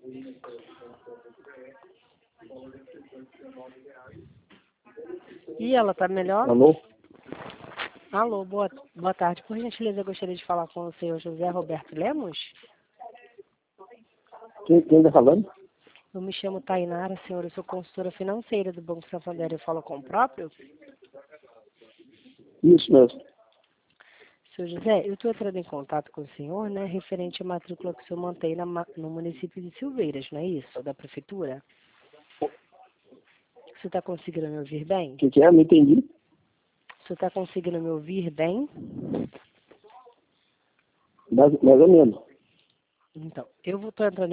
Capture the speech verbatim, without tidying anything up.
E ela tá melhor? Alô? Alô, boa, boa tarde. Por gentileza, eu gostaria de falar com o senhor José Roberto Lemos. Quem, quem está falando? Eu me chamo Tainara, senhor. Eu sou consultora financeira do Banco Santander. Eu falo com o próprio? Isso mesmo. Senhor José, eu estou entrando em contato com o senhor, né, referente à matrícula que o senhor mantém na, ma- no município de Silveiras, não é isso? Da prefeitura? Você está conseguindo me ouvir bem? O que, que é? Não entendi. Você está conseguindo me ouvir bem? Mais, mais ou menos. Então, eu vou estar entrando